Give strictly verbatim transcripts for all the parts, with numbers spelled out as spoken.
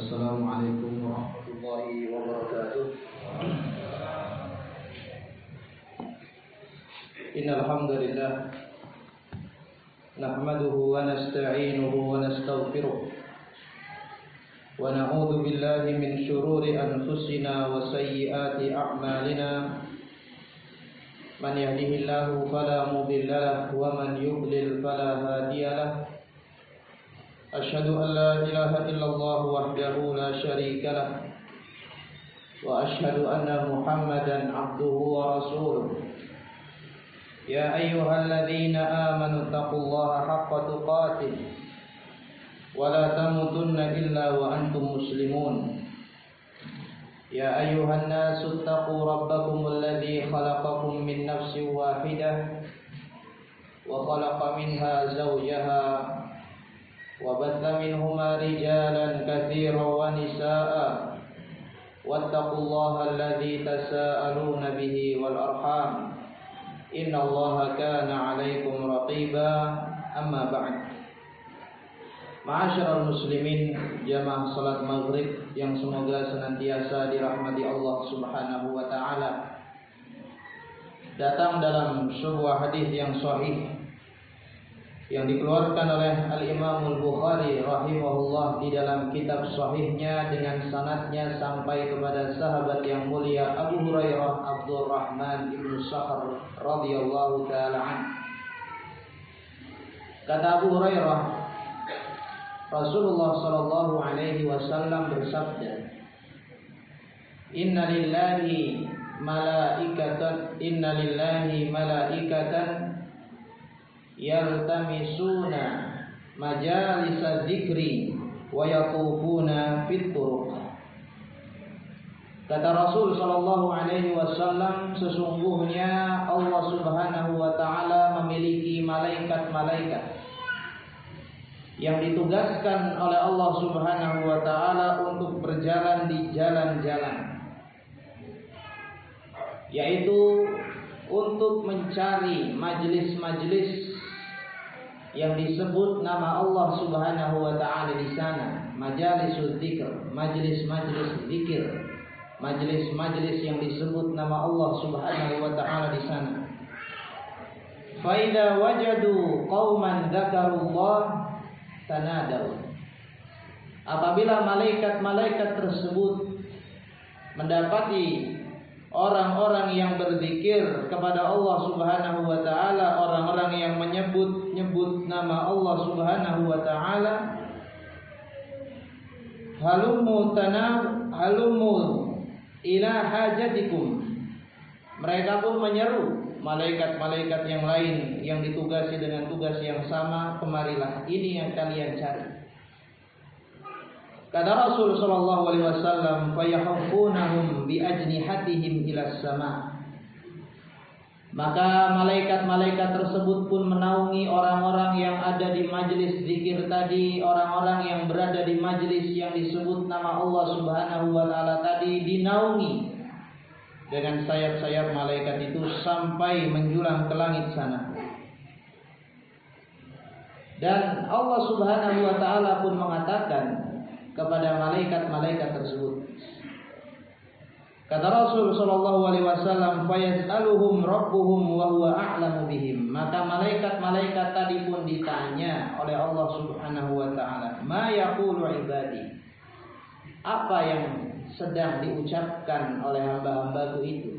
Assalamualaikum warahmatullahi wabarakatuh. Innal hamdalillah nahmaduhu wa nasta'inuhu wa nastaghfiruh wa na'udzu billahi min shururi anfusina wa sayyiati a'malina. Man yahdihillahu fala mudilla lahu wa man yudlil fala hadiya lahu. Asyhadu an la ilaha illallah wahdahu la syarika lah wa asyhadu anna Muhammadan abduhu wa rasuluh. Ya ayyuhalladzina amanu taqullaha haqqa tuqatih wa la tamutunna illa wa antum muslimun. Ya ayyuhan nasu taqu rabbakumul ladzi khalaqakum min nafsin wahidah wa khalaqa minha zawjaha وبث منهما رجالا كثيرا ونساء واتقوا الله الذي تساءلون به والأرحام إن الله كان عليكم رقيبا. أما بعد. Ma'asyiral muslimin, jamaah salat maghrib yang semoga senantiasa dirahmati Allah Subhanahu wa taala. Datang dalam sebuah hadis yang sahih yang dikeluarkan oleh Al-Imam Al-Bukhari rahimahullah di dalam kitab sahihnya dengan sanadnya sampai kepada sahabat yang mulia Abu Hurairah Abdurrahman ibnu Sakhr radhiyallahu taala an. Kata Abu Hurairah, Rasulullah sallallahu alaihi wasallam bersabda, Inna lillahi malaikatan inna lillahi malaikatan yaltamisuna majalisa dzikri wa yaqufuna fit turuq. Kata Rasul sallallahu alaihi wasallam, sesungguhnya Allah Subhanahu wa taala memiliki malaikat-malaikat yang ditugaskan oleh Allah Subhanahu wa taala untuk berjalan di jalan-jalan, yaitu untuk mencari majelis-majelis yang disebut nama Allah Subhanahu wa taala di sana, majalisul dzikr, majelis-majelis zikir, majelis-majelis yang disebut nama Allah Subhanahu wa taala di sana. Fa idza wajadu qauman dzakarullah tanadaw. Apabila malaikat-malaikat tersebut mendapati orang-orang yang berzikir kepada Allah Subhanahu wa taala, orang-orang yang menyebut-nyebut nama Allah Subhanahu wa taala, halumu tanab halumu ila hajatikum. Mereka pun menyeru malaikat-malaikat yang lain yang ditugasi dengan tugas yang sama, kemarilah, ini yang kalian cari. Kata Rasul sallallahu alaihi wasallam, fayahfunahum bi ajnihatihim ila sama. Maka malaikat-malaikat tersebut pun menaungi orang-orang yang ada di majelis zikir tadi, orang-orang yang berada di majelis yang disebut nama Allah Subhanahu wa taala tadi, dinaungi dengan sayap-sayap malaikat itu sampai menjulang ke langit sana. Dan Allah Subhanahu wa taala pun mengatakan kepada malaikat-malaikat tersebut, kata Rasul sallallahu alaihi wasallam, fayas'aluhum rabbuhum wa huwa a'lamu bihim. Maka malaikat-malaikat tadi pun ditanya oleh Allah Subhanahu wa taala, ma yaqulu ibadi, apa yang sedang diucapkan oleh hamba-hambaku itu.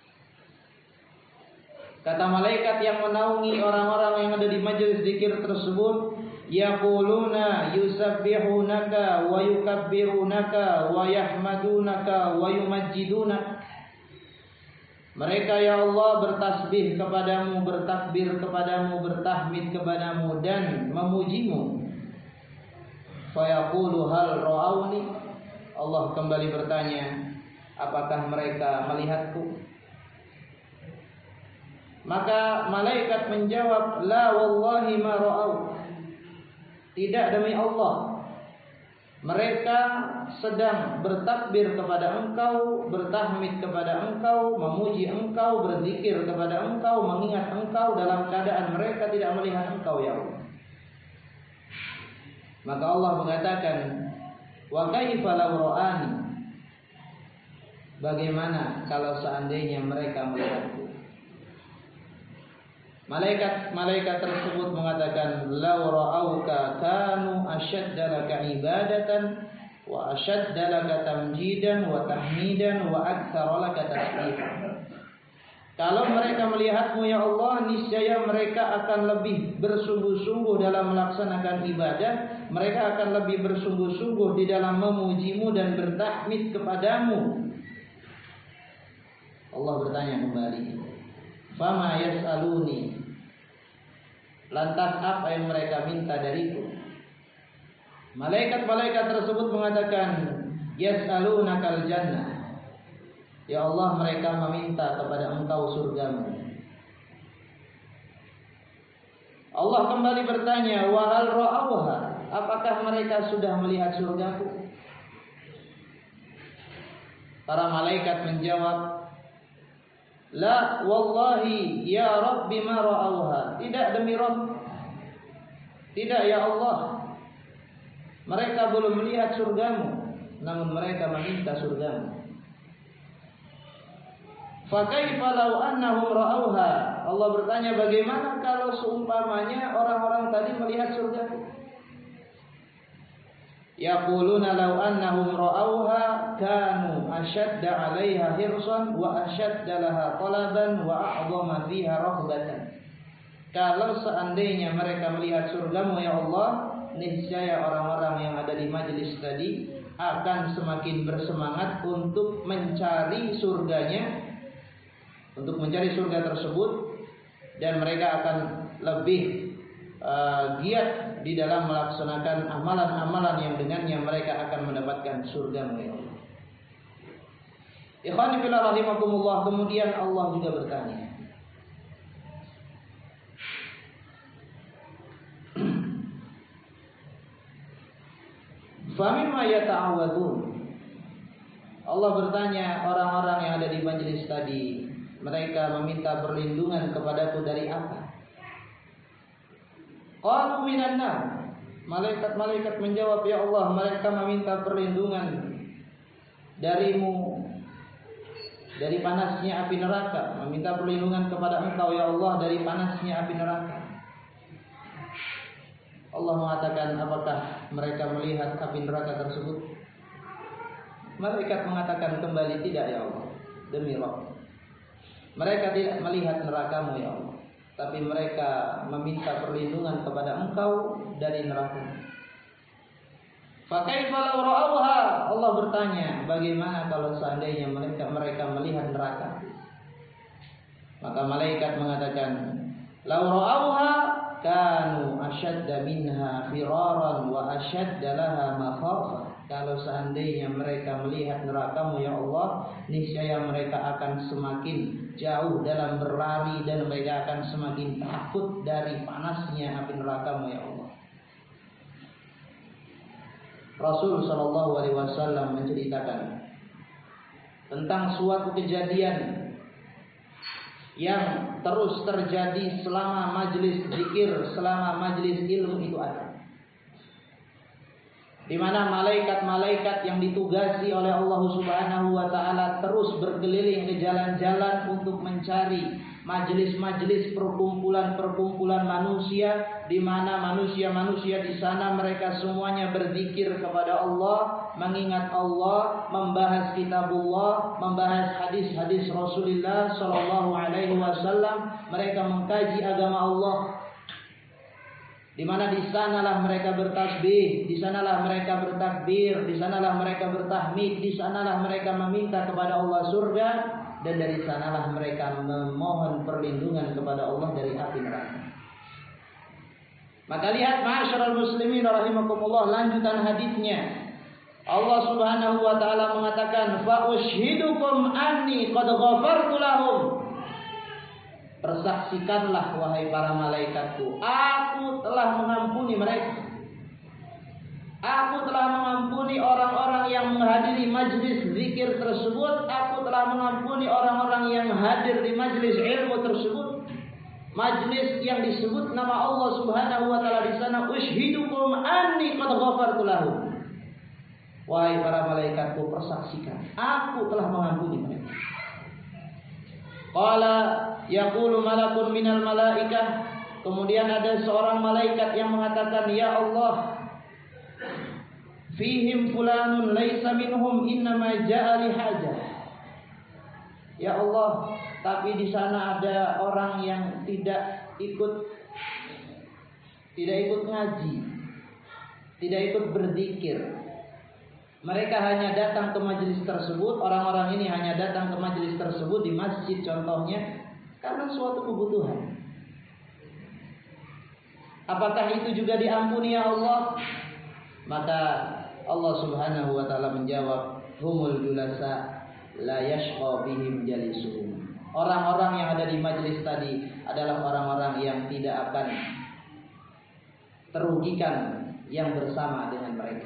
Kata malaikat yang menaungi orang-orang yang ada di majelis zikir tersebut, yaquluna yusabbihunaka wa yukabbirunaka wa yahmadunaka wa yumajjidunak. Mereka ya Allah bertasbih kepadamu, bertakbir kepadamu, bertahmid kepadamu dan memujimu. Fa yaqulu hal ra'auni. Allah kembali bertanya, apakah mereka melihatku? Maka malaikat menjawab, la wallahi ma ra'au. Tidak, demi Allah, mereka sedang bertakbir kepada engkau, bertahmid kepada engkau, memuji engkau, berzikir kepada engkau, mengingat engkau dalam keadaan mereka tidak melihat engkau ya Allah. Maka Allah mengatakan, Wa kaifa law ra'ani? Bagaimana kalau seandainya mereka melihatku? Malaikat-malaikat tersebut mengatakan, law ra'auka kanu ashadda laka ibadatan wa ashadda laka tamjidan wa tahmidan wa aktsara laka tasbihan. Kalau mereka melihatmu ya Allah, niscaya mereka akan lebih bersungguh-sungguh dalam melaksanakan ibadah. Mereka akan lebih bersungguh-sungguh di dalam memujimu dan bertahmid kepadamu. Allah bertanya kembali, fama yas'aluni, lantas apa yang mereka minta dariku? Malaikat-malaikat tersebut mengatakan, yas'alunakal jannah. Ya Allah, mereka meminta kepada engkau surgamu. Allah kembali bertanya, wa hal ra'awha, apakah mereka sudah melihat surgaku? Para malaikat menjawab, la wallahi ya Rabbi ma ra'awha. Tidak demi Rabb, tidak ya Allah, mereka belum melihat surgamu, namun mereka meminta surgamu. Fa kaifa law annahum ra'awha? Allah bertanya, bagaimana kalau seumpamanya orang-orang tadi melihat surgaku? Yaquluna law annahum ra'awha kanu ashadda 'alaiha hirsan wa ashadda laha talaban wa a'dhama fiha rahbatan. Kalau seandainya mereka melihat surgamu ya Allah, niscaya orang-orang yang ada di majelis tadi akan semakin bersemangat untuk mencari surganya, untuk mencari surga tersebut, dan mereka akan lebih uh, giat di dalam melaksanakan amalan-amalan yang dengannya mereka akan mendapatkan surga ya Allah. Ikhwani fillah rahimakumullah, kemudian Allah juga bertanya, famimma yata'awadun? Allah bertanya, orang-orang yang ada di majelis tadi, mereka meminta perlindungan kepadaku dari apa? Qalu minan nar. Malaikat-malaikat menjawab, ya Allah, mereka meminta perlindungan darimu dari panasnya api neraka. Meminta perlindungan kepada engkau ya Allah dari panasnya api neraka. Allah mengatakan, apakah mereka melihat api neraka tersebut? Malaikat mengatakan kembali, tidak ya Allah, demi Rabb, mereka tidak melihat nerakamu ya Allah, tapi mereka meminta perlindungan kepada engkau dari neraka. Fa kaifa law ra'awha? Allah bertanya, bagaimana kalau seandainya mereka mereka melihat neraka? Maka malaikat mengatakan, law ra'awha kanu ashadda minha firaran wa ashadda laha makhafah. Kalau seandainya mereka melihat nerakamu ya Allah, niscaya mereka akan semakin jauh dalam berlari dan mereka akan semakin takut dari panasnya api nerakamu ya Allah. Rasul sallallahu alaihi wasallam menceritakan tentang suatu kejadian yang terus terjadi selama majelis zikir, selama majelis ilmu itu ada, di mana malaikat-malaikat yang ditugasi oleh Allah Subhanahu wa taala terus berkeliling ke jalan-jalan untuk mencari majelis-majelis perkumpulan-perkumpulan manusia, di mana manusia-manusia di sana mereka semuanya berzikir kepada Allah, mengingat Allah, membahas kitabullah, membahas hadis-hadis Rasulullah sallallahu alaihi wasallam, mereka mengkaji agama Allah. Di mana di sanalah mereka bertasbih, di sanalah mereka bertakbir, di sanalah mereka bertahmid, di sanalah mereka meminta kepada Allah surga, dan dari sanalah mereka memohon perlindungan kepada Allah dari api neraka. Maka lihat ma'asyiral muslimin rahimakumullah, lanjutan hadisnya. Allah Subhanahu wa taala mengatakan, fa ushhidukum anni qad ghafartu lahum. Persaksikanlah wahai para malaikatku, aku telah mengampuni mereka. Aku telah mengampuni orang-orang yang menghadiri majlis zikir tersebut. Aku telah mengampuni orang-orang yang hadir di majlis ilmu tersebut. Majlis yang disebut nama Allah Subhanahu wa taala di sana, ushhidukum anni qad ghafartu lahum. Wahai para malaikatku, persaksikan, aku telah mengampuni mereka. Qala yaqulu malakun minal malaikah. Kemudian ada seorang malaikat yang mengatakan, ya Allah, fihim fulanun laisa minhum innama ja'a li hajah. Ya Allah, tapi di sana ada orang yang tidak ikut tidak ikut ngaji, tidak ikut berzikir. Mereka hanya datang ke majelis tersebut, orang-orang ini hanya datang ke majelis tersebut di masjid contohnya karena suatu kebutuhan. Apakah itu juga diampuni ya Allah? Maka Allah Subhanahu wa taala menjawab, humul julasa la yashqa bihim jalisuhum. Orang-orang yang ada di majelis tadi adalah orang-orang yang tidak akan terugikan yang bersama dengan mereka.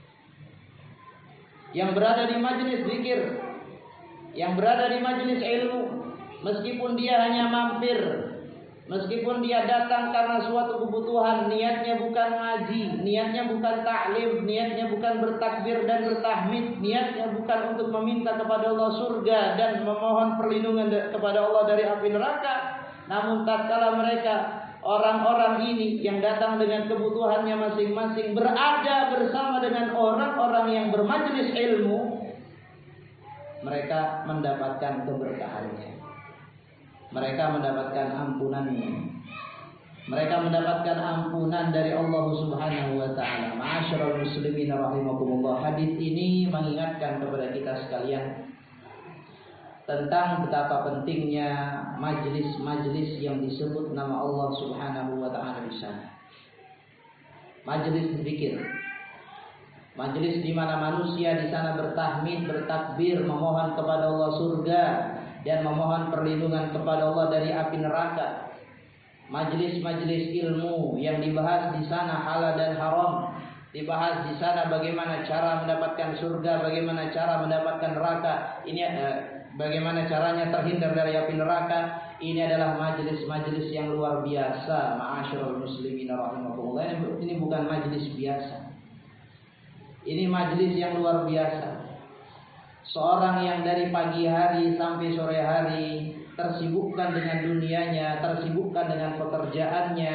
Yang berada di majelis zikir, yang berada di majelis ilmu, meskipun dia hanya mampir, meskipun dia datang karena suatu kebutuhan, niatnya bukan ngaji, niatnya bukan taklim, niatnya bukan bertakbir dan bertahmid, niatnya bukan untuk meminta kepada Allah surga dan memohon perlindungan kepada Allah dari api neraka. Namun tatkala mereka, orang-orang ini yang datang dengan kebutuhannya masing-masing, berada bersama dengan orang-orang yang bermajelis ilmu, mereka mendapatkan keberkahannya, mereka mendapatkan ampunannya, mereka mendapatkan ampunan dari Allah Subhanahu wa taala. Ma'asyiral muslimin rahimakumullah. Hadis ini mengingatkan kepada kita sekalian tentang betapa pentingnya majelis-majelis yang disebut nama Allah Subhanahu wa taala di sana. Majelis zikir, majelis di mana manusia di sana bertahmid, bertakbir, memohon kepada Allah surga dan memohon perlindungan kepada Allah dari api neraka. Majelis-majelis ilmu yang dibahas di sana halal dan haram, dibahas di sana bagaimana cara mendapatkan surga, bagaimana cara mendapatkan neraka. Ini eh, bagaimana caranya terhindar dari api neraka. Ini adalah majelis-majelis yang luar biasa. Ma'asyiral muslimin rahimakumullah. Ini bukan majelis biasa. Ini majelis yang luar biasa. Seorang yang dari pagi hari sampai sore hari tersibukkan dengan dunianya, tersibukkan dengan pekerjaannya.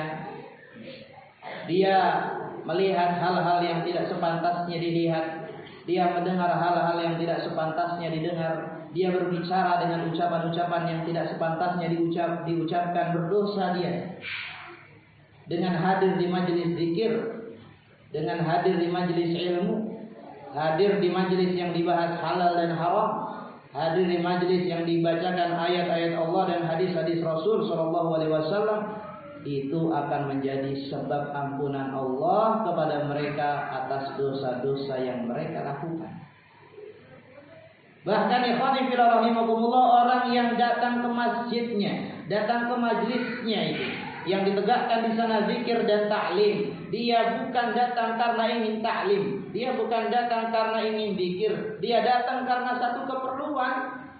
Dia melihat hal-hal yang tidak sepantasnya dilihat. Dia mendengar hal-hal yang tidak sepantasnya didengar. Dia berbicara dengan ucapan-ucapan yang tidak sepantasnya diucap, diucapkan. Berdosa dia. Dengan hadir di majelis zikir, dengan hadir di majelis ilmu, hadir di majelis yang dibahas halal dan haram, hadir di majelis yang dibacakan ayat-ayat Allah dan hadis-hadis Rasul sallallahu alaihi wasallam, itu akan menjadi sebab ampunan Allah kepada mereka atas dosa-dosa yang mereka lakukan. Bahkan ikhwani fillah rahimakumullah, orang yang datang ke masjidnya, datang ke majelisnya itu, yang ditegakkan di sana zikir dan taklim, dia bukan datang karena ingin taklim, dia bukan datang karena ingin zikir, dia datang karena satu keperluan.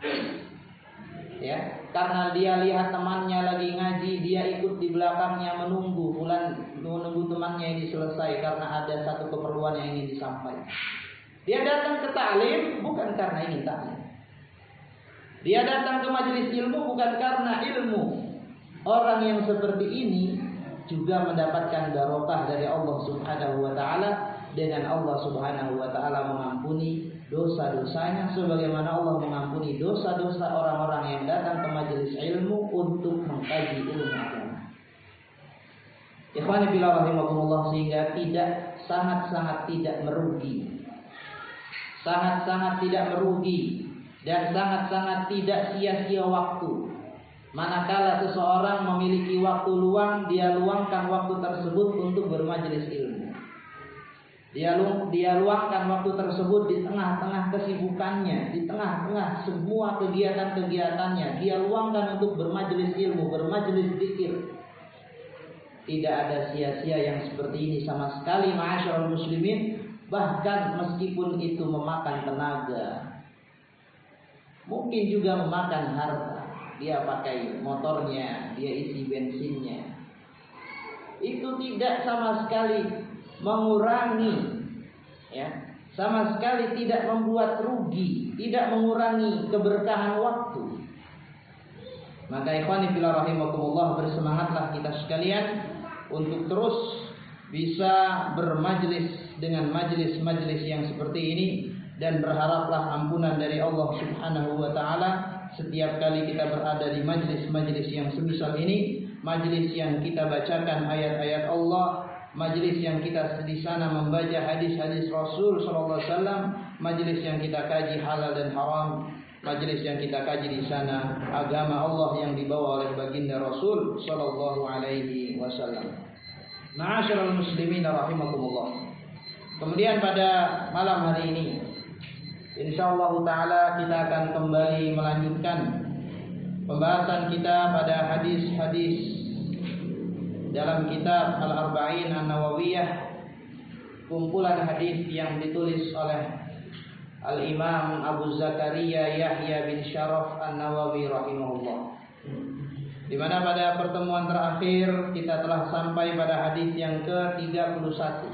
Ya, karena dia lihat temannya lagi ngaji, dia ikut di belakangnya menunggu, bulan menunggu temannya ini selesai karena ada satu keperluan yang ingin disampaikan. Dia datang ke taklim bukan karena ingin taklim. Dia datang ke majelis ilmu bukan karena ilmu. Orang yang seperti ini juga mendapatkan barokah dari Allah Subhanahu wa taala, dengan Allah Subhanahu wa taala mengampuni dosa-dosanya sebagaimana Allah mengampuni dosa-dosa orang-orang yang datang ke majelis ilmu untuk mengkaji ilmu agama. Ikhwani fillah rahimakumullah, sehingga tidak sangat-sangat tidak merugi. Sangat-sangat tidak merugi dan sangat-sangat tidak sia-sia waktu. Manakala seseorang memiliki waktu luang, dia luangkan waktu tersebut untuk bermajelis ilmu. Dia, lu, dia luangkan waktu tersebut di tengah-tengah kesibukannya, di tengah-tengah semua kegiatan-kegiatannya. Dia luangkan untuk bermajelis ilmu, bermajelis zikir. Tidak ada sia-sia yang seperti ini sama sekali, ma'asyiral muslimin. Bahkan meskipun itu memakan tenaga, mungkin juga memakan harta. Dia pakai motornya, dia isi bensinnya, itu tidak sama sekali mengurangi ya sama sekali tidak membuat rugi, tidak mengurangi keberkahan waktu. Maka ikhwani fillah rahimakumullah, bersemangatlah kita sekalian untuk terus bisa bermajlis dengan majlis-majlis yang seperti ini, dan berharaplah ampunan dari Allah Subhanahu wa taala setiap kali kita berada di majlis-majlis yang semisal ini, majlis yang kita bacakan ayat-ayat Allah, majlis yang kita di sana membaca hadis-hadis Rasul sallallahu alaihi wasallam, majlis yang kita kaji halal dan haram, majlis yang kita kaji di sana agama Allah yang dibawa oleh baginda Rasul sallallahu alaihi wasallam. Ma'asyiral muslimin rahimakumullah. Kemudian pada malam hari ini insyaallah taala kita akan kembali melanjutkan pembahasan kita pada hadis-hadis dalam kitab Al-Arba'in An-Nawawiyah, kumpulan hadis yang ditulis oleh Al-Imam Abu Zakaria Yahya bin Syaraf An-Nawawi rahimahullah. Di mana pada pertemuan terakhir kita telah sampai pada hadis yang ke tiga puluh satu.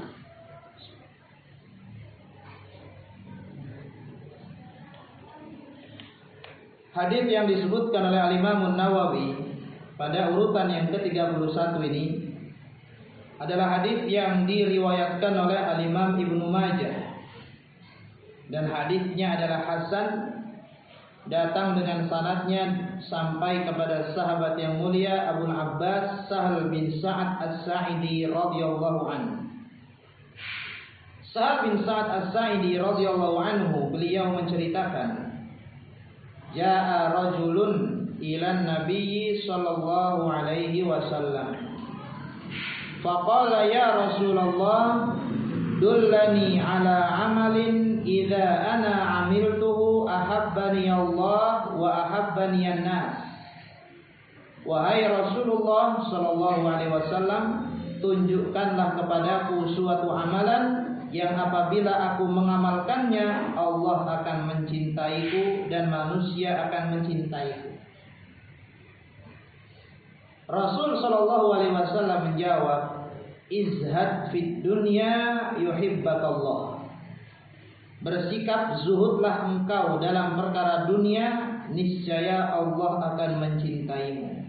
Hadis yang disebutkan oleh Al-Imam An-Nawawi pada urutan yang ke tiga puluh satu ini adalah hadis yang diriwayatkan oleh Al-Imam Ibnu Majah, dan hadisnya adalah hasan, datang dengan sanadnya sampai kepada sahabat yang mulia Abu Abbas Sahal bin Sa'ad As-Sa'idi radhiyallahu anhu. Sahal bin Sa'ad As-Sa'idi radhiyallahu anhu, beliau menceritakan, Ja'a rajulun ila Nabi sallallahu alaihi wasallam faqala ya Rasulullah dullani ala amalin idza ana amiltuhu ahabbani Allah wa ahabbani an-nas. Wahai Rasulullah sallallahu alaihi wasallam, tunjukkanlah kepadaku suatu amalan yang apabila aku mengamalkannya Allah akan mencintaiku dan manusia akan mencintaiku. Rasul sallallahu alaihi wasallam menjawab, izhad fid dunya yuhibbakallah. Bersikap zuhudlah engkau dalam perkara dunia, niscaya Allah akan mencintaimu.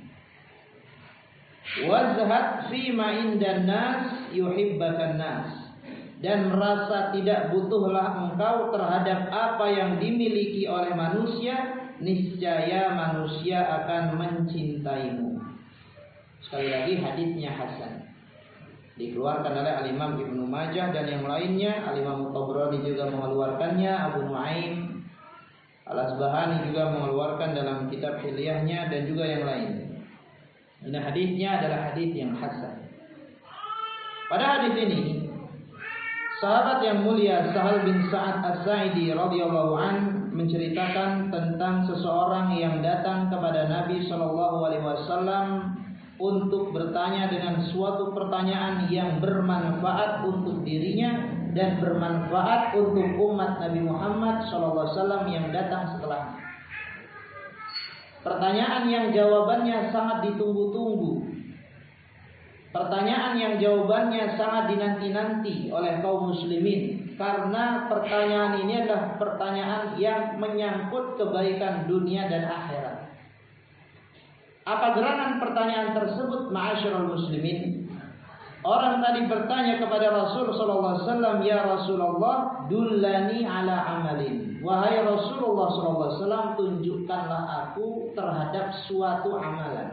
Wazhad fima indan nas yuhibbakan nas. Dan merasa tidak butuhlah engkau terhadap apa yang dimiliki oleh manusia, niscaya manusia akan mencintaimu. Sekali lagi hadisnya hasan, dikeluarkan oleh Al-Imam Ibnu Majah dan yang lainnya. Al-Imam Tabrani juga mengeluarkannya, Abu Nuaim Al-Asbahani juga mengeluarkan dalam kitab Hilyahnya, dan juga yang lain. Ini hadisnya adalah hadis yang hasan. Pada hadis ini sahabat yang mulia Sahal bin Sa'ad As-Sa'idi radhiyallahu an menceritakan tentang seseorang yang datang kepada Nabi sallallahu alaihi wasallam untuk bertanya dengan suatu pertanyaan yang bermanfaat untuk dirinya dan bermanfaat untuk umat Nabi Muhammad sallallahu alaihi wasallam yang datang setelahnya. Pertanyaan yang jawabannya sangat ditunggu-tunggu. Pertanyaan yang jawabannya sangat dinanti-nanti oleh kaum muslimin, karena pertanyaan ini adalah pertanyaan yang menyangkut kebaikan dunia dan akhirat. Apa gerangan pertanyaan tersebut, ma'asyiral muslimin? Orang tadi bertanya kepada Rasul sallallahu alaihi wasallam, ya Rasulullah, dullani ala amalin. Wahai Rasulullah sallallahu alaihi wasallam, tunjukkanlah aku terhadap suatu amalan.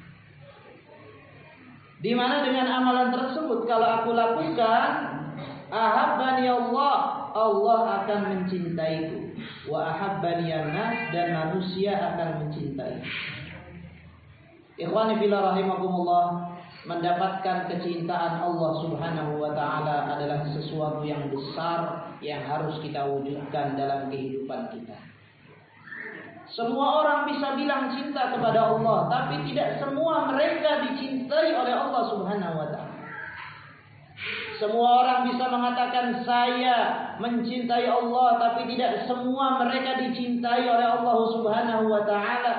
Di mana dengan amalan tersebut kalau aku lakukan, ahabbani Allah, Allah akan mencintaiku. Wa ahabbani an-nas, dan manusia akan mencintaiku. Ikhwani fillah rahimakumullah, mendapatkan kecintaan Allah Subhanahu wa taala adalah sesuatu yang besar yang harus kita wujudkan dalam kehidupan kita. Semua orang bisa bilang cinta kepada Allah, tapi tidak semua mereka dicintai oleh Allah Subhanahu wa taala. Semua orang bisa mengatakan saya mencintai Allah, tapi tidak semua mereka dicintai oleh Allah Subhanahu wa taala.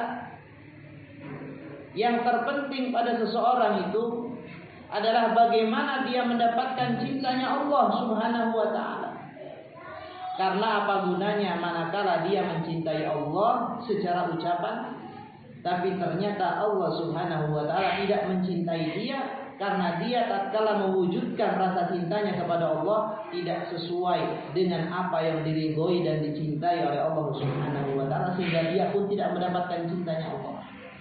Yang terpenting pada seseorang itu adalah bagaimana dia mendapatkan cintanya Allah Subhanahu wa taala. Karena apa gunanya manakala dia mencintai Allah secara ucapan, tapi ternyata Allah Subhanahu wa taala tidak mencintai dia karena dia tatkala mewujudkan rasa cintanya kepada Allah tidak sesuai dengan apa yang diridhoi dan dicintai oleh Allah Subhanahu wa taala, sehingga dia pun tidak mendapatkan cintanya Allah.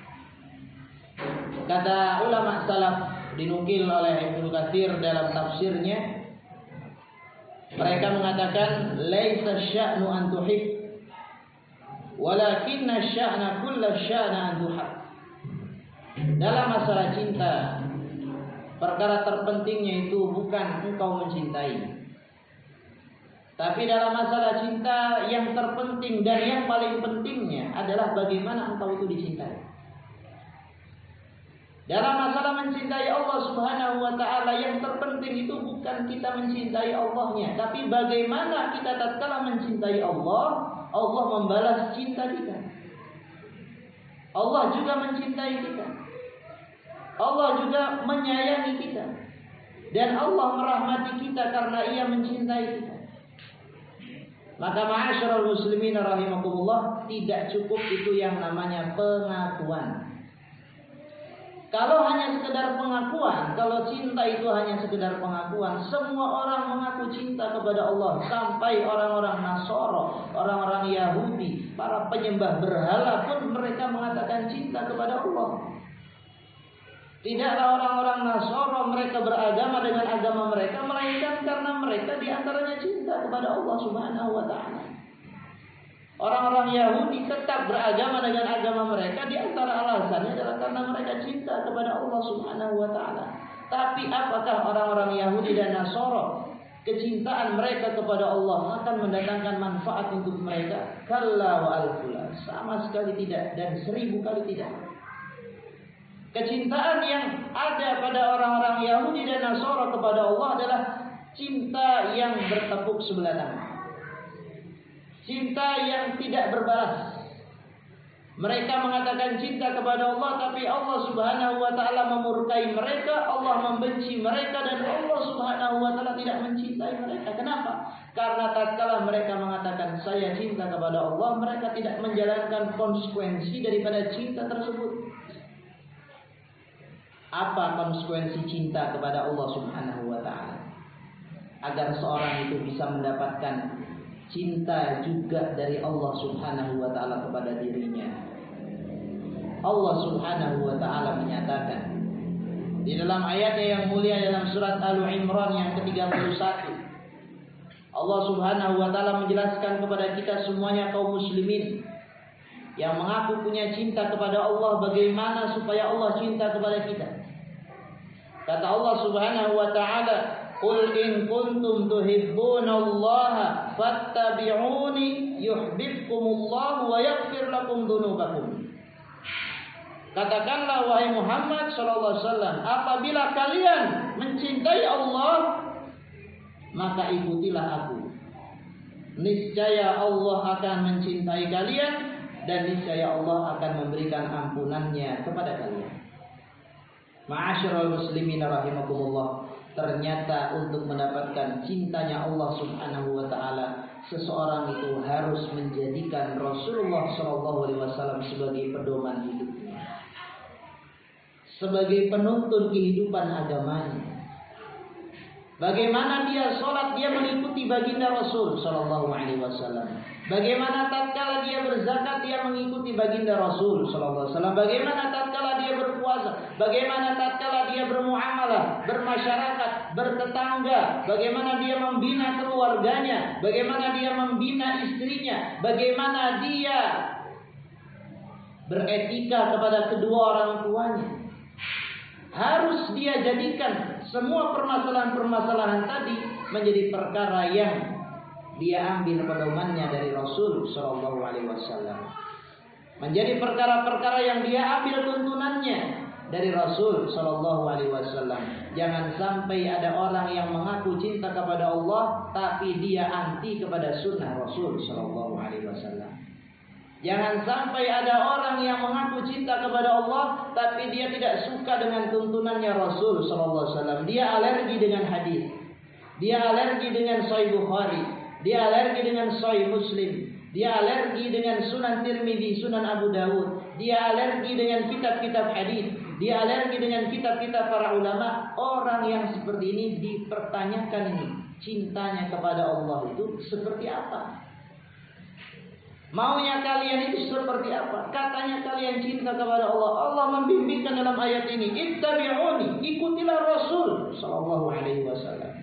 Kata ulama salaf dinukil oleh Ibnu Katsir dalam tafsirnya, mereka mengatakan laisa sya'nu an tuhib walakinna sya'na kullu sya'na an tuhab. Dalam masalah cinta, perkara terpentingnya itu bukan engkau mencintai, tapi dalam masalah cinta yang terpenting dan yang paling pentingnya adalah bagaimana engkau itu dicintai. Dalam masalah mencintai Allah Subhanahu wa taala, yang terpenting itu bukan kita mencintai Allahnya, tapi bagaimana kita tatkala mencintai Allah, Allah membalas cinta kita. Allah juga mencintai kita. Allah juga menyayangi kita. Dan Allah merahmati kita karena Ia mencintai kita. Maka ma'asyiral muslimin rahimakumullah, tidak cukup itu yang namanya pengakuan. Kalau hanya sekedar pengakuan, kalau cinta itu hanya sekedar pengakuan, semua orang mengaku cinta kepada Allah, sampai orang-orang Nasara, orang-orang Yahudi, para penyembah berhala pun mereka mengatakan cinta kepada Allah. Tidaklah orang-orang Nasara mereka beragama dengan agama mereka, melainkan karena mereka diantaranya cinta kepada Allah Subhanahu wa taala. Orang-orang Yahudi tetap beragama dengan agama mereka, di antara alasannya adalah karena mereka cinta kepada Allah Subhanahu wa taala. Tapi apakah orang-orang Yahudi dan Nasara, kecintaan mereka kepada Allah akan mendatangkan manfaat untuk mereka? Kalla wa alfula, sama sekali tidak, dan seribu kali tidak. Kecintaan yang ada pada orang-orang Yahudi dan Nasara kepada Allah adalah cinta yang bertepuk sebelah tangan. Cinta yang tidak berbalas. Mereka mengatakan cinta kepada Allah, tapi Allah Subhanahu wa taala memurkai mereka, Allah membenci mereka, dan Allah Subhanahu wa taala tidak mencintai mereka. Kenapa? Karena tatkala mereka mengatakan saya cinta kepada Allah, mereka tidak menjalankan konsekuensi daripada cinta tersebut. Apa konsekuensi cinta kepada Allah Subhanahu wa taala? Agar seorang itu bisa mendapatkan cinta juga dari Allah Subhanahu wa taala kepada dirinya. Allah Subhanahu wa taala menyatakan di dalam ayatnya yang mulia dalam surat Al-Imran yang ke tiga puluh satu. Allah Subhanahu wa taala menjelaskan kepada kita semuanya kaum muslimin yang mengaku punya cinta kepada Allah, bagaimana supaya Allah cinta kepada kita. Kata Allah Subhanahu wa taala, qul in kuntum tuhibbunallaha fattabi'uni yuhibbukumullahu wa yaghfir lakum dzunubakum. Katakanlah wahai Muhammad sallallahu alaihi wasallam, apabila kalian mencintai Allah, maka ikutilah aku. Niscaya Allah akan mencintai kalian, dan niscaya Allah akan memberikan ampunannya kepada kalian. Ma'asyiral muslimin rahimakumullah, ternyata untuk mendapatkan cintanya Allah Subhanahu wa taala, seseorang itu harus menjadikan Rasulullah sallallahu alaihi wasallam sebagai pedoman hidupnya, sebagai penuntun kehidupan agamanya. Bagaimana dia sholat, dia mengikuti baginda Rasul sallallahu alaihi wasallam. Bagaimana tatkala dia berzakat, dia mengikuti baginda Rasul sallallahu alaihi wasallam. Bagaimana tatkala dia berpuasa, bagaimana tatkala dia bermuamalah, bermasyarakat, bertetangga, bagaimana dia membina keluarganya, bagaimana dia membina istrinya, bagaimana dia beretika kepada kedua orang tuanya. Harus dia jadikan semua permasalahan-permasalahan tadi menjadi perkara yang dia ambil pedomannya dari Rasul sallallahu alaihi wasallam. Menjadi perkara-perkara yang dia ambil tuntunannya dari Rasul sallallahu alaihi wasallam. Jangan sampai ada orang yang mengaku cinta kepada Allah tapi dia anti kepada sunnah Rasul sallallahu alaihi wasallam. Jangan sampai ada orang yang mengaku cinta kepada Allah tapi dia tidak suka dengan tuntunannya Rasul sallallahu alaihi wasallam. Dia alergi dengan hadis. Dia alergi dengan Sahih Bukhari. dia alergi dengan Sahih Muslim, dia alergi dengan Sunan Tirmidzi, Sunan Abu Dawud, dia alergi dengan kitab-kitab hadis, dia alergi dengan kitab-kitab para ulama. Orang yang seperti ini dipertanyakan ini, cintanya kepada Allah itu seperti apa? Maunya kalian itu seperti apa? Katanya kalian cinta kepada Allah. Allah membimbingkan dalam ayat ini, ittabi'uni, ikutilah Rasul sallallahu alaihi wasallam.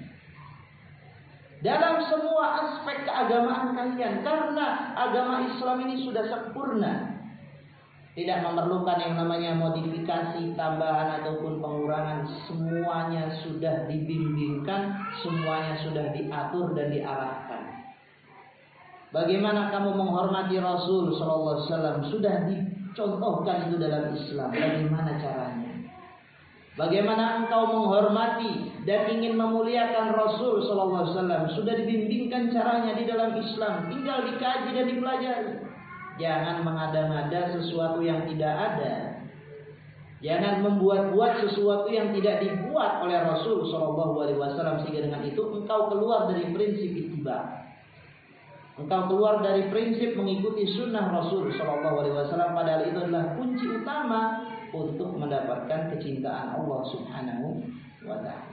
Dalam semua aspek keagamaan kalian, karena agama Islam ini sudah sempurna. Tidak memerlukan yang namanya modifikasi, tambahan ataupun pengurangan. Semuanya sudah dibimbingkan, semuanya sudah diatur dan diarahkan. Bagaimana kamu menghormati Rasul sallallahu alaihi wasallam sudah dicontohkan itu dalam Islam. Bagaimana caranya? Bagaimana engkau menghormati dan ingin memuliakan Rasul sallallahu alaihi wasallam sudah dibimbingkan caranya di dalam Islam. Tinggal dikaji dan dipelajari. Jangan mengada-ngada sesuatu yang tidak ada. Jangan membuat-buat sesuatu yang tidak dibuat oleh Rasul sallallahu alaihi wasallam, sehingga dengan itu engkau keluar dari prinsip ittiba. Engkau keluar dari prinsip mengikuti sunnah Rasul sallallahu alaihi wasallam, padahal itu adalah kunci utama untuk mendapatkan kecintaan Allah Subhanahu wa taala.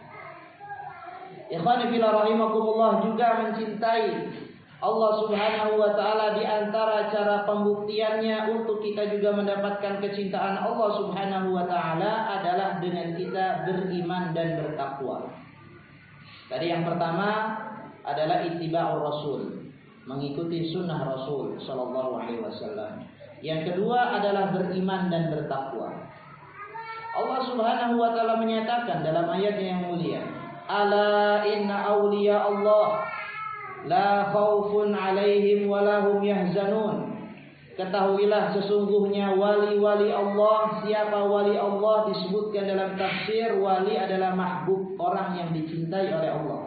Ikhwani fillah rahimakumullah, juga mencintai Allah Subhanahu wa taala di antara cara pembuktiannya untuk kita juga mendapatkan kecintaan Allah Subhanahu wa taala adalah dengan kita beriman dan bertakwa. Tadi yang pertama adalah ittiba'ur Rasul, mengikuti sunnah Rasul sallallahu alaihi wasallam. Yang kedua adalah beriman dan bertakwa. Allah Subhanahu wa taala menyatakan dalam ayat yang mulia, "Ala inna awliya Allah la khaufun 'alaihim wa la hum yahzanun." Ketahuilah sesungguhnya wali-wali Allah. Siapa wali Allah? Disebutkan dalam tafsir, wali adalah mahbub, orang yang dicintai oleh Allah.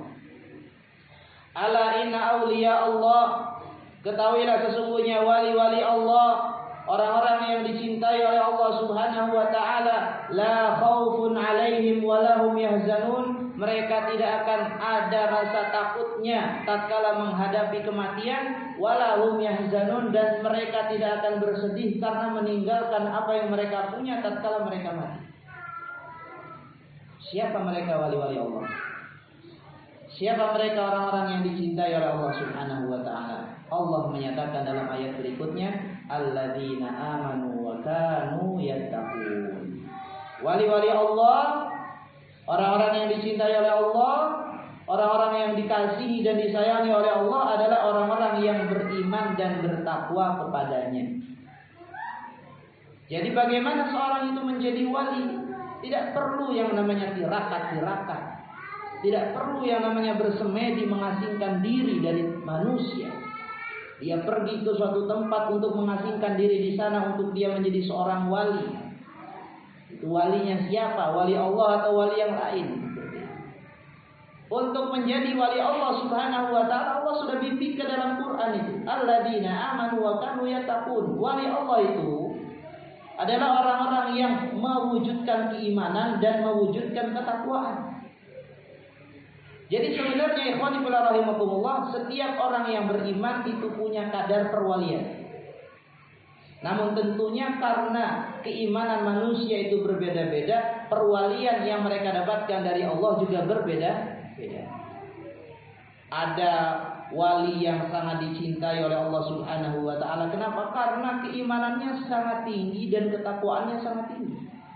Ala inna awliya Allah, ketahuilah sesungguhnya wali-wali Allah, orang-orang yang dicintai oleh Allah Subhanahu wa taala, la khaufun 'alaihim wa la hum yahzanun. Mereka tidak akan ada rasa takutnya tatkala menghadapi kematian, wala hum yahzanun, dan mereka tidak akan bersedih karena meninggalkan apa yang mereka punya tatkala mereka mati. Siapa mereka wali-wali Allah? Siapa mereka orang-orang yang dicintai oleh Allah Subhanahu wa taala? Allah menyatakan dalam ayat berikutnya, alladzina amanu wa kanu yattaqun. Wali-wali Allah, orang-orang yang dicintai oleh Allah, orang-orang yang dikasihi dan disayangi oleh Allah adalah orang-orang yang beriman dan bertakwa kepadanya. Jadi bagaimana seorang itu menjadi wali? Tidak perlu yang namanya tirakat-tirakat. Tidak perlu yang namanya bersemedi mengasingkan diri dari manusia. Dia pergi ke suatu tempat untuk mengasingkan diri di sana untuk dia menjadi seorang wali. Itu walinya siapa? Wali Allah atau wali yang lain? Untuk menjadi wali Allah Subhanahu wa taala, Allah sudah bimbing ke dalam Quran itu. Alladzina amanu wa kanu yattaqun. Wali Allah itu adalah orang-orang yang mewujudkan keimanan dan mewujudkan ketakwaan. Jadi sebenarnya ikhwani fillah rahimakumullah, setiap orang yang beriman itu punya kadar perwalian. Namun tentunya karena keimanan manusia itu berbeda-beda, perwalian yang mereka dapatkan dari Allah juga berbeda-beda. Ada wali yang sangat dicintai oleh Allah Subhanahu wa taala. Kenapa? Karena keimanannya sangat tinggi dan ketakwaannya sangat tinggi.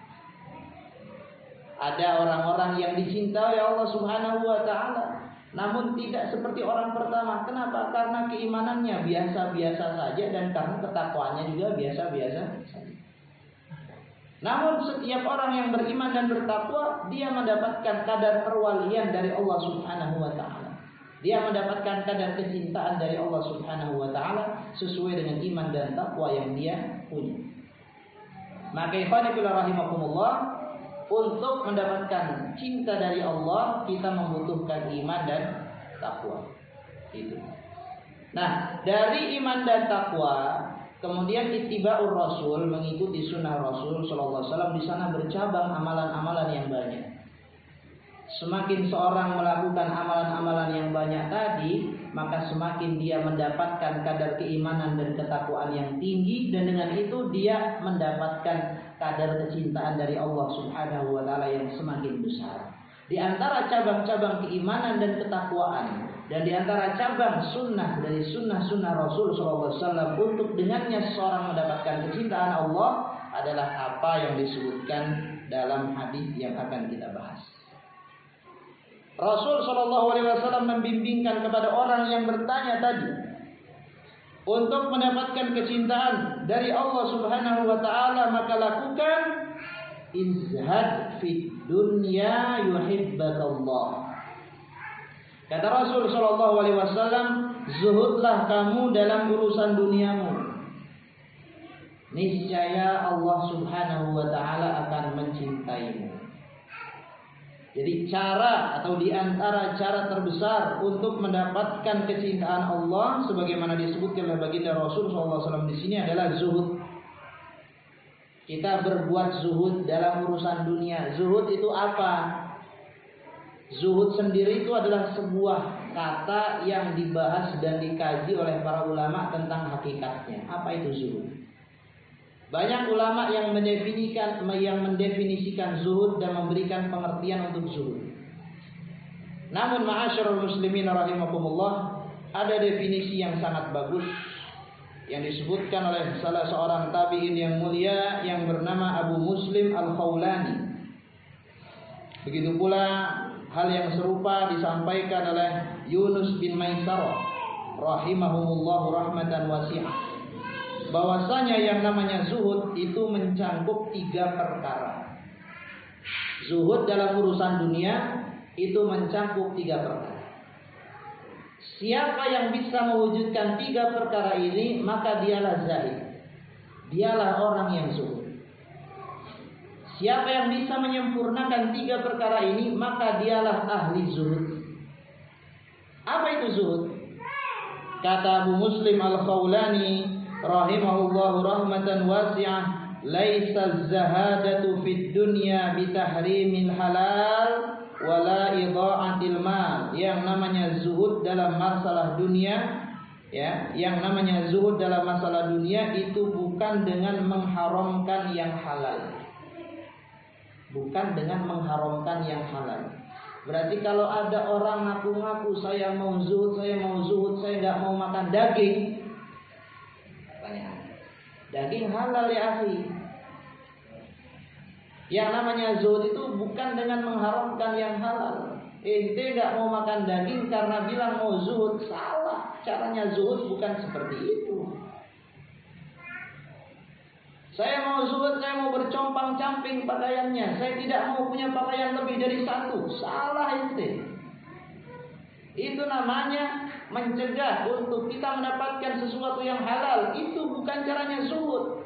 Ada orang-orang yang dicintai oleh Allah Subhanahu wa taala, namun tidak seperti orang pertama. Kenapa? Karena keimanannya biasa-biasa saja dan karena ketakwaannya juga biasa-biasa saja. Namun setiap orang yang beriman dan bertakwa, dia mendapatkan kadar perwalian dari Allah Subhanahu wa taala. Dia mendapatkan kadar kecintaan dari Allah Subhanahu wa taala sesuai dengan iman dan takwa yang dia punya. Maka ikhwan fillah rahimakumullah, untuk mendapatkan cinta dari Allah, kita membutuhkan iman dan takwa. Itu. Nah, dari iman dan takwa, kemudian ittiba'ur Rasul, mengikuti sunnah Rasul sallallahu alaihi wasallam, di sana bercabang amalan-amalan yang banyak. Semakin seorang melakukan amalan-amalan yang banyak tadi, maka semakin dia mendapatkan kadar keimanan dan ketakwaan yang tinggi, dan dengan itu dia mendapatkan kadar kecintaan dari Allah Subhanahu wa taala yang semakin besar. Di antara cabang-cabang keimanan dan ketakwaan, dan di antara cabang sunnah dari sunnah-sunnah Rasul shallallahu alaihi wasallam untuk dengannya seseorang mendapatkan kecintaan Allah adalah apa yang disebutkan dalam hadis yang akan kita bahas. Rasul shallallahu alaihi wasallam membimbingkan kepada orang yang bertanya tadi untuk mendapatkan kecintaan dari Allah Subhanahu wa taala, maka lakukan izhad fid dunya yuhibbakallah. Kata Rasul shallallahu alaihi wasallam, zuhudlah kamu dalam urusan duniamu, niscaya Allah Subhanahu wa taala akan mencintaimu. Jadi cara atau di antara cara terbesar untuk mendapatkan kecintaan Allah sebagaimana disebutkan oleh baginda Rasul shallallahu alaihi wasallam di sini adalah zuhud. Kita berbuat zuhud dalam urusan dunia. Zuhud itu apa? Zuhud sendiri itu adalah sebuah kata yang dibahas dan dikaji oleh para ulama tentang hakikatnya. Apa itu zuhud? Banyak ulama yang mendefinisikan yang mendefinisikan zuhud dan memberikan pengertian untuk zuhud. Namun ma'asyiral muslimin rahimakumullah, ada definisi yang sangat bagus yang disebutkan oleh salah seorang tabi'in yang mulia yang bernama Abu Muslim Al-Khawlani. Begitu pula hal yang serupa disampaikan oleh Yunus bin Maisarah rahimahumullahu rahmatan wasi'ah, bahwasanya yang namanya zuhud itu mencakup tiga perkara. Zuhud dalam urusan dunia itu mencakup tiga perkara. Siapa yang bisa mewujudkan tiga perkara ini, maka dialah zahid. Dialah orang yang zuhud. Siapa yang bisa menyempurnakan tiga perkara ini, maka dialah ahli zuhud. Apa itu zuhud? Kata Abu Muslim Al-Khawlani rahimahullahu rahmatan wasi'ah, laisa az-zahadatu fid dunya bitahrimil halal wala idha'atil mal. Yang namanya zuhud dalam masalah dunia, ya, yang namanya zuhud dalam masalah dunia itu bukan dengan mengharamkan yang halal. Bukan dengan mengharamkan yang halal. Berarti kalau ada orang ngaku-ngaku saya mau zuhud, saya mau zuhud, saya enggak mau makan daging. Daging halal ya akhi. Yang namanya zuhud itu bukan dengan mengharamkan yang halal. Ente enggak mau makan daging karena bilang mau zuhud, salah. Caranya zuhud bukan seperti itu. Saya mau zuhud, saya mau bercompang-camping pakaiannya, saya tidak mau punya pakaian lebih dari satu, salah ente. Itu namanya mencegah untuk kita mendapatkan sesuatu yang halal. Itu bukan caranya zuhud.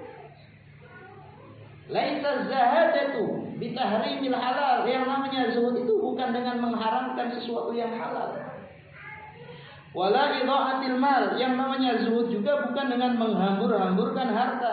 Laisa zahadatu bitahrimil halal. Yang namanya zuhud itu bukan dengan mengharamkan sesuatu yang halal. Wala idha'atil mal. Yang namanya zuhud juga bukan dengan menghambur-hamburkan harta.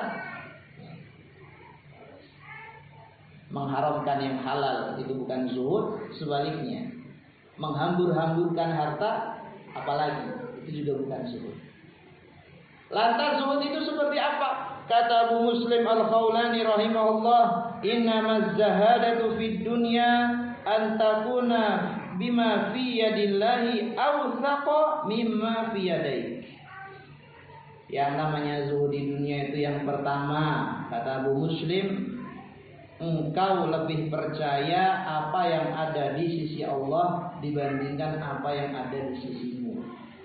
Mengharamkan yang halal itu bukan zuhud, sebaliknya. Menghambur-hamburkan harta apalagi itu juga bukan zuhud. Lantas zuhud itu seperti apa? Kata Abu Muslim Al-Khawlani rahimahullah, innamaz zahadatu fid dunya an takuna bima fi yadillahi awthaqa mimma fi yadaik. Yang namanya zuhud di dunia itu yang pertama, kata Abu Muslim, engkau lebih percaya apa yang ada di sisi Allah dibandingkan apa yang ada di sisimu.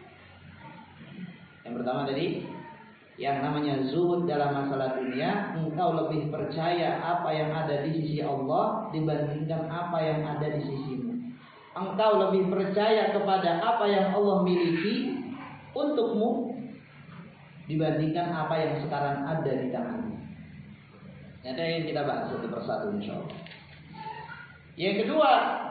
Yang pertama tadi, yang namanya zuhud dalam masalah dunia, engkau lebih percaya apa yang ada di sisi Allah dibandingkan apa yang ada di sisimu. Engkau lebih percaya kepada apa yang Allah miliki untukmu dibandingkan apa yang sekarang ada di tanganmu. Nanti yang kita bahas satu persatu insyaallah. Yang kedua,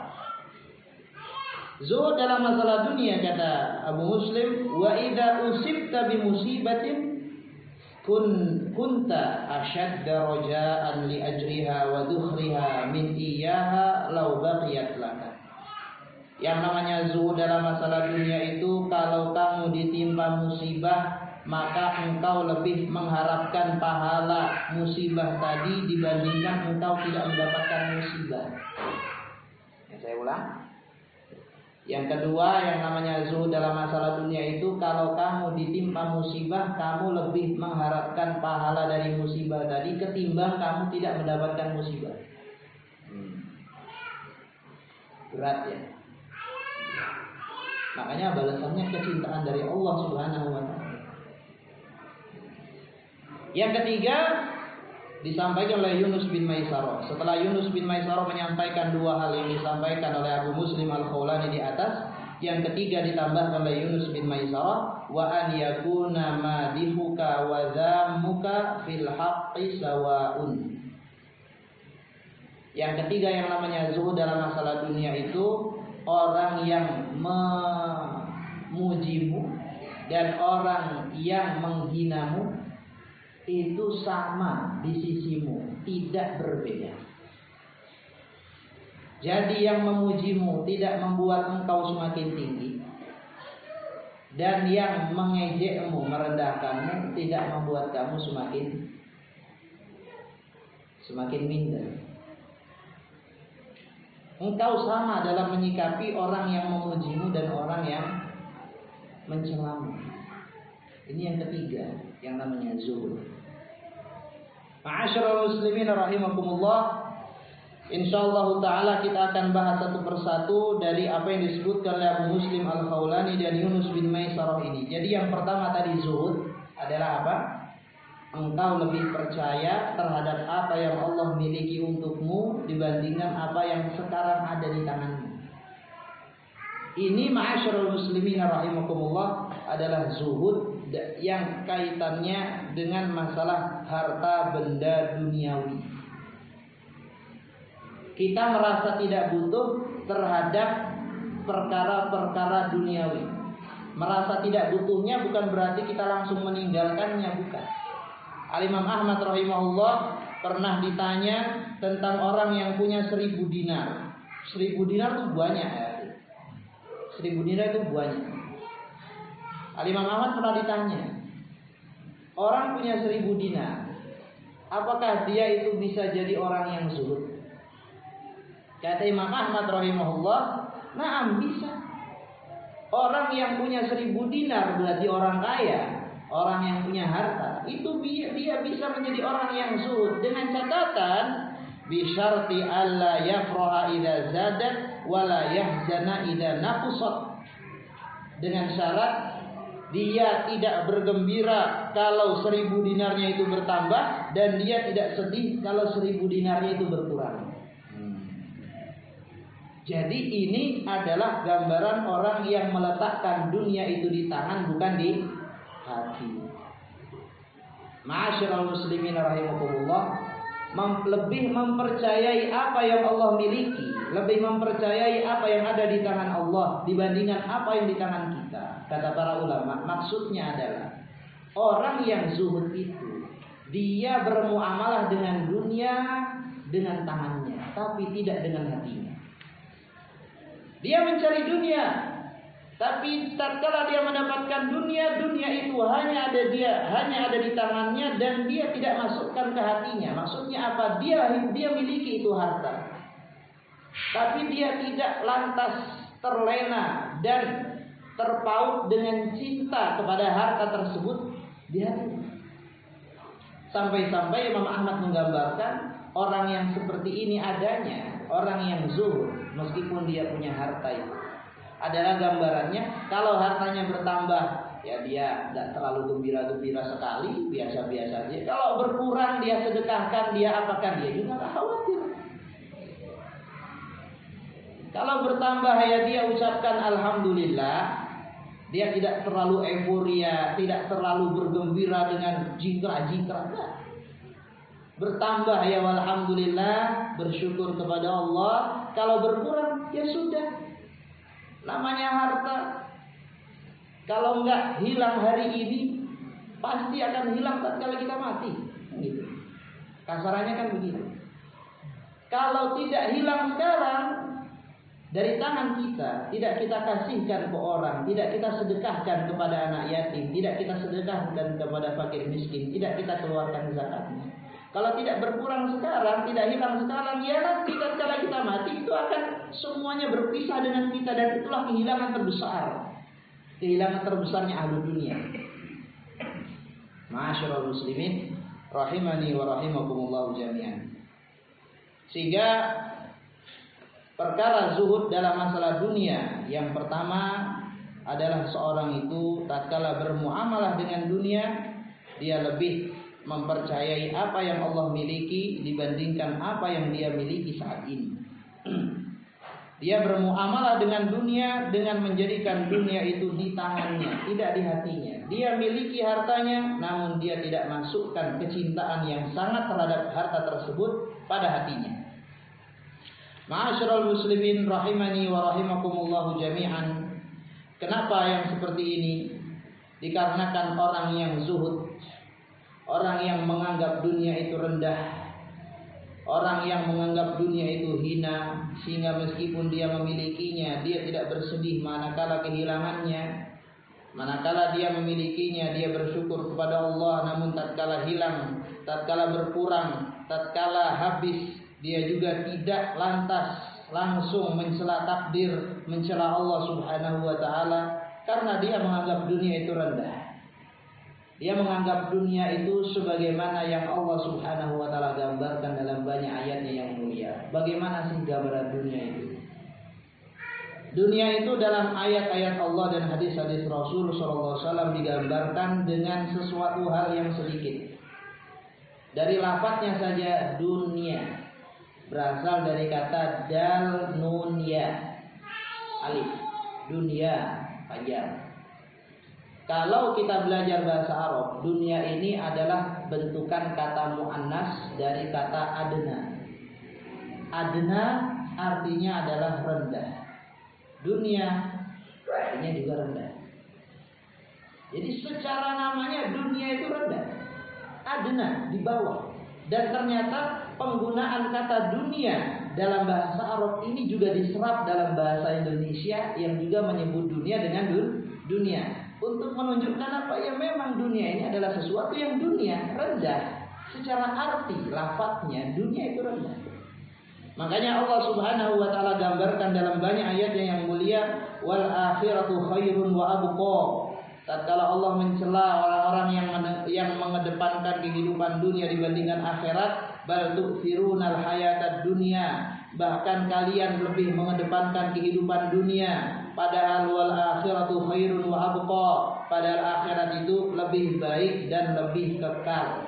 zuhud dalam masalah dunia, kata Abu Muslim, wa idza usibta bi musibatin kun kunta ashadda raja'an li ajriha wa dukhriha min iyyaha law baqiyat laka. Yang namanya zuhud dalam masalah dunia itu, kalau kamu ditimpa musibah, maka engkau lebih mengharapkan pahala musibah tadi dibandingkan engkau tidak mendapatkan musibah. Ya, saya ulang. Yang kedua, yang namanya zuhud dalam masalah dunia itu, kalau kamu ditimpa musibah, kamu lebih mengharapkan pahala dari musibah tadi ketimbang kamu tidak mendapatkan musibah. Hmm. Berat ya. Makanya balasannya kecintaan dari Allah Subhanahu wa taala. Yang ketiga disampaikan oleh Yunus bin Maisarah. Setelah Yunus bin Maisarah menyampaikan dua hal yang disampaikan oleh Abu Muslim Al-Khawlani di atas, yang ketiga ditambahkan oleh Yunus bin Maisarah, wa an yakuna madihuka wa dhammuka fil haqqi sawaun. Yang ketiga yang namanya zuhud dalam masalah dunia itu, orang yang memujimu dan orang yang menghinamu itu sama di sisimu, tidak berbeda. Jadi yang memujimu tidak membuat engkau semakin tinggi, dan yang mengejekmu, merendahkanmu tidak membuat kamu semakin semakin minder. Engkau sama dalam menyikapi orang yang memujimu dan orang yang mencelamu. Ini yang ketiga, yang namanya zuhud. Ma'asyiral muslimin rahimakumullah. Insyaallah taala kita akan bahas satu persatu dari apa yang disebutkan oleh Abu Muslim Al-Khawlani dan Yunus bin Maisarah ini. Jadi yang pertama tadi zuhud adalah apa? Engkau lebih percaya terhadap apa yang Allah miliki untukmu dibandingkan apa yang sekarang ada di tanganmu. Ini ma'asyiral muslimin rahimakumullah adalah zuhud yang kaitannya dengan masalah harta benda duniawi. Kita merasa tidak butuh terhadap perkara-perkara duniawi. Merasa tidak butuhnya bukan berarti kita langsung meninggalkannya, bukan. Al-Imam Ahmad rahimahullah pernah ditanya tentang orang yang punya seribu dinar. Seribu dinar itu banyak ya. Seribu dinar itu banyak. Al-Imam Ahmad pernah ditanya, orang punya seribu dinar, apakah dia itu bisa jadi orang yang zuhud? Kata Imam Ahmad rahimahullah, na'am bisa. Orang yang punya seribu dinar berarti orang kaya. Orang yang punya harta itu dia, dia bisa menjadi orang yang zuhud dengan catatan bisyarti alla yafraha idza zadat wala yahzana idza naqsat. Dengan syarat dia tidak bergembira kalau seribu dinarnya itu bertambah dan dia tidak sedih kalau seribu dinarnya itu berkurang. Hmm. Jadi ini adalah gambaran orang yang meletakkan dunia itu di tangan bukan di hati. Ma'asyiral muslimin rahimakumullah, mem- lebih mempercayai apa yang Allah miliki, lebih mempercayai apa yang ada di tangan Allah dibandingkan apa yang di tangan kita. Kata para ulama, maksudnya adalah orang yang zuhud itu dia bermuamalah dengan dunia dengan tangannya, tapi tidak dengan hatinya. Dia mencari dunia, tapi tatkala dia mendapatkan dunia, dunia itu hanya ada dia, hanya ada di tangannya dan dia tidak masukkan ke hatinya. Maksudnya apa? Dia dia miliki itu harta, tapi dia tidak lantas terlena dan terpaut dengan cinta kepada harta tersebut di hatinya. Sampai-sampai Imam Ahmad menggambarkan orang yang seperti ini adanya, orang yang zuhud meskipun dia punya harta itu. Adalah gambarannya kalau hartanya bertambah ya dia tidak terlalu gembira-gembira sekali, biasa-biasa saja. Kalau berkurang dia sedekahkan, dia apakan, dia juga tidak khawatir. Kalau bertambah ya dia ucapkan alhamdulillah, dia tidak terlalu euforia, tidak terlalu bergembira dengan jingkrak-jingkrak. Bertambah ya alhamdulillah, bersyukur kepada Allah. Kalau berkurang ya sudah. Namanya harta, kalau enggak hilang hari ini, pasti akan hilang tatkala kita mati. Gitu. Kasarannya kan begitu. Kalau tidak hilang sekarang, dari tangan kita tidak kita kasihkan ke orang, tidak kita sedekahkan kepada anak yatim, tidak kita sedekahkan kepada fakir miskin, tidak kita keluarkan zakatnya. Kalau tidak berkurang sekarang, tidak hilang sekarang, ya nanti tatkala kita mati itu akan semuanya berpisah dengan kita, dan itulah kehilangan terbesar. Kehilangan terbesarnya ahli dunia. Ma'asyiral muslimin rahimani wa rahimakumullah jami'an. Sehingga perkara zuhud dalam masalah dunia, yang pertama adalah seorang itu tatkala bermuamalah dengan dunia, dia lebih mempercayai apa yang Allah miliki dibandingkan apa yang dia miliki saat ini. Dia bermuamalah dengan dunia dengan menjadikan dunia itu di tangannya, tidak di hatinya. Dia miliki hartanya, namun dia tidak masukkan kecintaan yang sangat terhadap harta tersebut pada hatinya. Ma'asyiral muslimin rahimani wa rahimakumullah jami'an. Kenapa yang seperti ini? Dikarenakan orang yang zuhud, orang yang menganggap dunia itu rendah, orang yang menganggap dunia itu hina, sehingga meskipun dia memilikinya, dia tidak bersedih manakala kehilangannya. Manakala dia memilikinya, dia bersyukur kepada Allah. Namun tatkala hilang, tatkala berkurang, tatkala habis, dia juga tidak lantas langsung mencela takdir, mencela Allah Subhanahu wa taala, karena dia menganggap dunia itu rendah. Dia menganggap dunia itu sebagaimana yang Allah Subhanahu wa taala gambarkan dalam banyak ayatnya yang mulia. Bagaimana sih gambaran dunia itu? Dunia itu dalam ayat-ayat Allah dan hadis-hadis Rasul sallallahu alaihi wasallam digambarkan dengan sesuatu hal yang sedikit. Dari lafadznya saja dunia berasal dari kata dal nun ya, alif, dunia, panjang. Kalau kita belajar bahasa Arab, dunia ini adalah bentukan kata muannas dari kata adna. Adna artinya adalah rendah. Dunia artinya juga rendah. Jadi secara namanya dunia itu rendah. Adna di bawah. Dan ternyata penggunaan kata dunia dalam bahasa Arab ini juga diserap dalam bahasa Indonesia yang juga menyebut dunia dengan dunia. Untuk menunjukkan apa? Ya memang dunia ini adalah sesuatu yang dunia, rendah. Secara arti, lafadznya dunia itu rendah. Makanya Allah Subhanahu wa taala gambarkan dalam banyak ayatnya yang mulia, wal akhiratu khairun wa abqa. Tatkala Allah mencela orang-orang yang yang mengedepankan kehidupan dunia dibandingkan akhirat, bal tu'thirunal hayatad dunya. Bahkan kalian lebih mengedepankan kehidupan dunia, padahal wal akhiratu khairun wa abqa. Padahal akhirat itu lebih baik dan lebih kekal.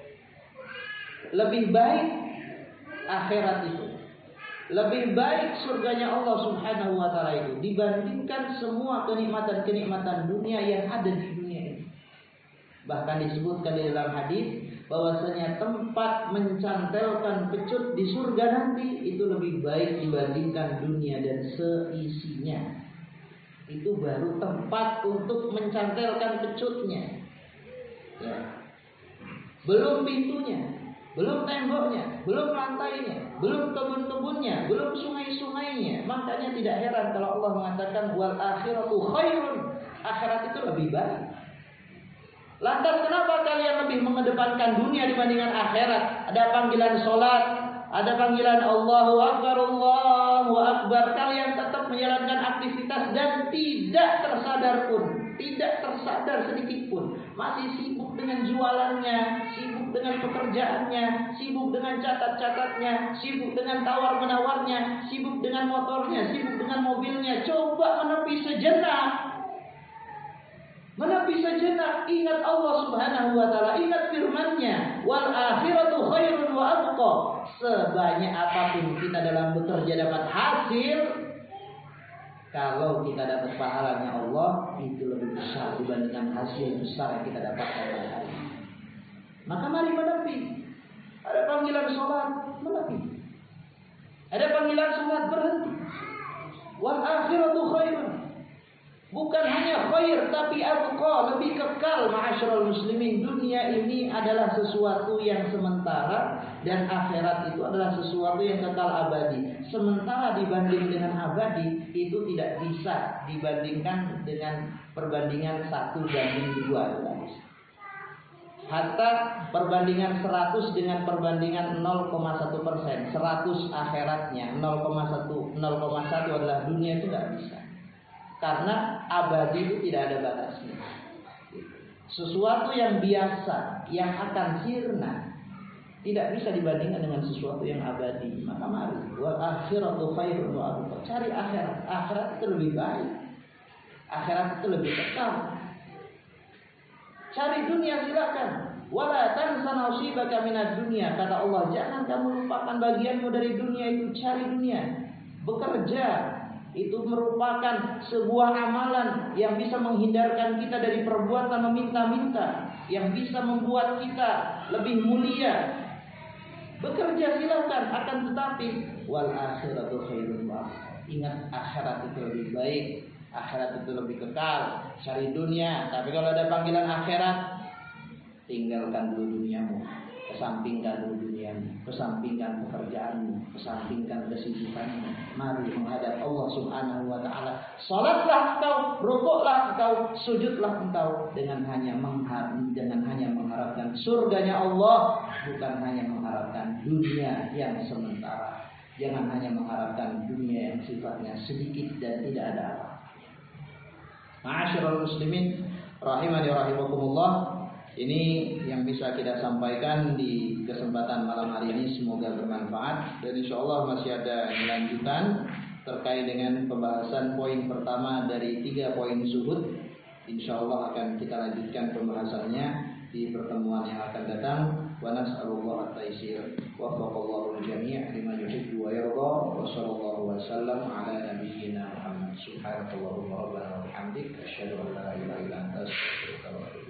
Lebih baik akhirat itu, lebih baik surganya Allah Subhanahu wa taala itu dibandingkan semua kenikmatan-kenikmatan dunia yang ada di dunia ini. Bahkan disebutkan di dalam hadis bahwasanya tempat mencantelkan pecut di surga nanti itu lebih baik dibandingkan dunia dan seisinya. Itu baru tempat untuk mencantelkan pecutnya. Ya. Belum pintunya, belum temboknya, belum lantainya, belum kebun-kebunnya, belum sungai-sungainya. Makanya tidak heran kalau Allah mengatakan wal akhiratu khairun. Akhirat itu lebih baik. Lantas kenapa kalian lebih mengedepankan dunia dibandingkan akhirat? Ada panggilan sholat, ada panggilan Allahu Akbar, Allahu Akbar. Kalian tetap menjalankan aktivitas dan tidak tersadar pun, tidak tersadar sedikit pun. Masih sibuk dengan jualannya, sibuk dengan pekerjaannya, sibuk dengan catat-catatnya, sibuk dengan tawar-menawarnya, sibuk dengan motornya, sibuk dengan mobilnya. Coba menepi sejenak. Menepi sejenak, ingat Allah Subhanahu wa taala, ingat firman-Nya, wal akhiratu khairun wa abqa. Sebanyak apapun kita dalam bekerja dapat hasil, kalau kita dapat pahalanya Allah itu lebih besar dibandingkan hasil besar yang kita dapatkan pada hari ini. Maka mari menepi. Ada panggilan sholat, menepi. Ada panggilan sholat, berhenti. Wal akhiratu khairun. Bukan hanya khair, tapi abqa, lebih kekal. Ma'asyiral muslimin, dunia ini adalah sesuatu yang sementara dan akhirat itu adalah sesuatu yang kekal abadi. Sementara dibanding dengan abadi itu tidak bisa dibandingkan dengan perbandingan satu banding dua. Hatta perbandingan seratus dengan perbandingan nol koma satu persen. seratus akhiratnya, nol koma satu adalah dunia, itu tidak bisa. Karena abadi itu tidak ada batasnya. Sesuatu yang biasa, yang akan sirna, tidak bisa dibandingkan dengan sesuatu yang abadi. Maka mari, wal akhiratu khairun wa abqa. Cari akhirat. Akhirat itu lebih baik. Akhirat itu lebih kekal. Cari dunia silakan. Wala tansa nasibaka minad dunya. Kata Allah, jangan kamu lupakan bagianmu dari dunia itu. Cari dunia. Bekerja. Itu merupakan sebuah amalan yang bisa menghindarkan kita dari perbuatan meminta-minta, yang bisa membuat kita lebih mulia. Bekerja silakan, akan tetapi wal akhiratu khairun wa abqa. Ingat, akhirat itu lebih baik, akhirat itu lebih kekal. Cari dunia, tapi kalau ada panggilan akhirat, tinggalkan dulu duniamu, kesampingkan dulu duniamu, kesampingkan pekerjaanmu, kesampingkan kesibukanmu. Mari menghadap Allah Subhanahu wa taala. Salatlah engkau, rukuklah engkau, sujudlah engkau dengan hanya mengharap, dengan hanya mengharapkan surganya Allah, bukan hanya mengharapkan dunia yang sementara. Jangan hanya mengharapkan dunia yang sifatnya sedikit dan tidak ada apa. Ma'asyiral muslimin rahimani rahimakumullah. Ini yang bisa kita sampaikan di kesempatan malam hari ini, semoga bermanfaat. Dan insya Allah masih ada lanjutan terkait dengan pembahasan poin pertama dari tiga poin zuhud. Insya Allah akan kita lanjutkan pembahasannya di pertemuan yang akan datang. Wa nas'alullah at-taysir wa wafaqallahu al-jami' lima yuhibbu wa yarda. Wa sallallahu wa sallam ala nabiyyina Muhammad. Subhanakallahumma rabbana wa bihamdik, asyhadu an la ilaha illa anta, astaghfiruka wa atubu ilaik.